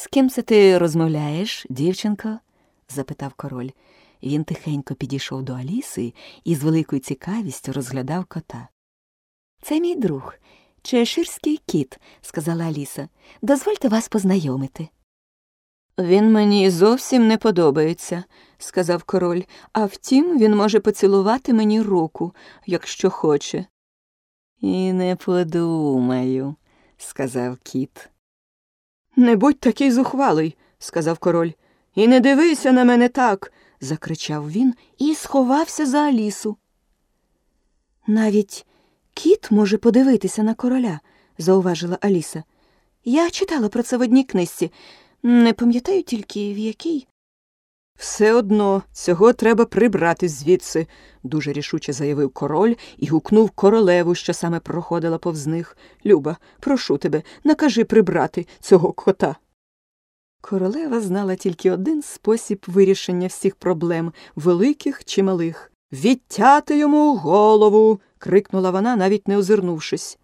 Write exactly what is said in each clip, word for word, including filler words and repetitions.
«З ким це ти розмовляєш, дівчинко?» – запитав король. Він тихенько підійшов до Аліси і з великою цікавістю розглядав кота. «Це мій друг, чеширський кіт», – сказала Аліса. «Дозвольте вас познайомити». «Він мені зовсім не подобається», – сказав король. «А втім, він може поцілувати мені руку, якщо хоче». «І не подумаю», – сказав кіт. «Не будь такий зухвалий», – сказав король. «І не дивися на мене так», – закричав він і сховався за Алісу. «Навіть кіт може подивитися на короля», – зауважила Аліса. «Я читала про це в одній книжці. Не пам'ятаю тільки, в якій». «Все одно, цього треба прибрати звідси», – дуже рішуче заявив король і гукнув королеву, що саме проходила повз них. «Люба, прошу тебе, накажи прибрати цього кота». Королева знала тільки один спосіб вирішення всіх проблем, великих чи малих. «Відтяти йому голову!» – крикнула вона, навіть не озирнувшись.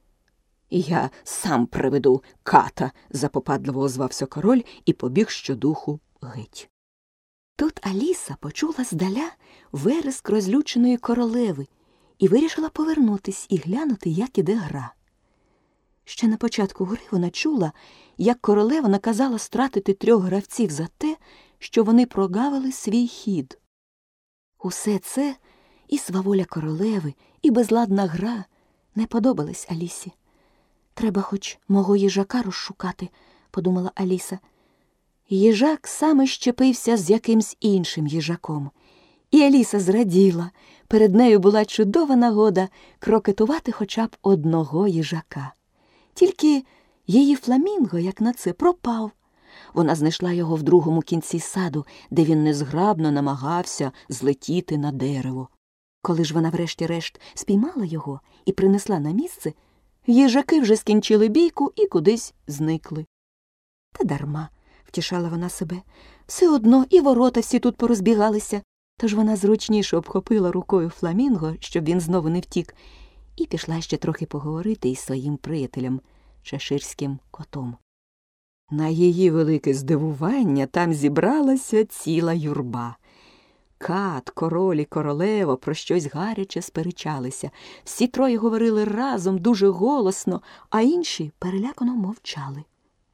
«Я сам приведу ката», – запопадливо озвався король і побіг щодуху геть. Тут Аліса почула здаля вереск розлюченої королеви і вирішила повернутись і глянути, як іде гра. Ще на початку гри вона чула, як королева наказала стратити трьох гравців за те, що вони прогавили свій хід. Усе це, і сваволя королеви, і безладна гра, не подобались Алісі. «Треба хоч мого їжака розшукати», – подумала Аліса. Їжак саме щепився з якимсь іншим їжаком. І Аліса зраділа. Перед нею була чудова нагода крокетувати хоча б одного їжака. Тільки її фламінго, як на це, пропав. Вона знайшла його в другому кінці саду, де він незграбно намагався злетіти на дерево. Коли ж вона врешті-решт спіймала його і принесла на місце, їжаки вже скінчили бійку і кудись зникли. Та дарма, втішала вона себе. Все одно і ворота всі тут порозбігалися. Тож вона зручніше обхопила рукою фламінго, щоб він знову не втік, і пішла ще трохи поговорити із своїм приятелем, чеширським котом. На її велике здивування там зібралася ціла юрба. Кат, король і королева про щось гаряче сперечалися. Всі троє говорили разом дуже голосно, а інші перелякано мовчали.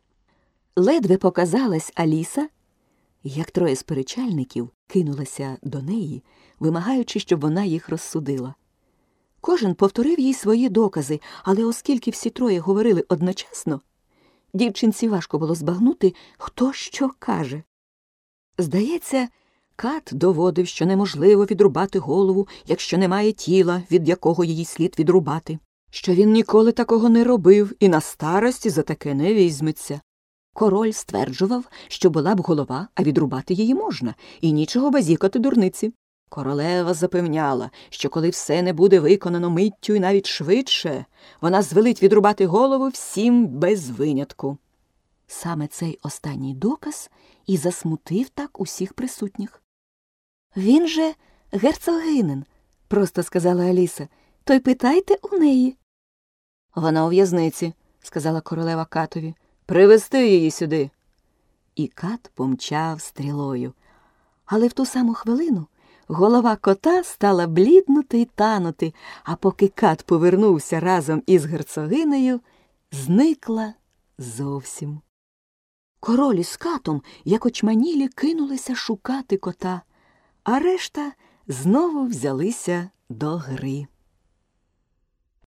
Ледве показалась Аліса, як троє сперечальників кинулися до неї, вимагаючи, щоб вона їх розсудила. Кожен повторив їй свої докази, але оскільки всі троє говорили одночасно, дівчинці важко було збагнути, хто що каже. Здається, Кат доводив, що неможливо відрубати голову, якщо немає тіла, від якого її слід відрубати, що він ніколи такого не робив і на старості за таке не візьметься. Король стверджував, що була б голова, а відрубати її можна, і нічого базікати дурниці. Королева запевняла, що коли все не буде виконано миттю і навіть швидше, вона звелить відрубати голову всім без винятку. Саме цей останній доказ і засмутив так усіх присутніх. «Він же герцогинин», – просто сказала Аліса, – «то й питайте у неї». «Вона у в'язниці», – сказала королева Катові. «Привезти її сюди». І Кат помчав стрілою. Але в ту саму хвилину голова кота стала бліднути й танути, а поки Кат повернувся разом із герцогинею, зникла зовсім. Король із Катом, як очманілі, кинулися шукати кота, а решта знову взялися до гри.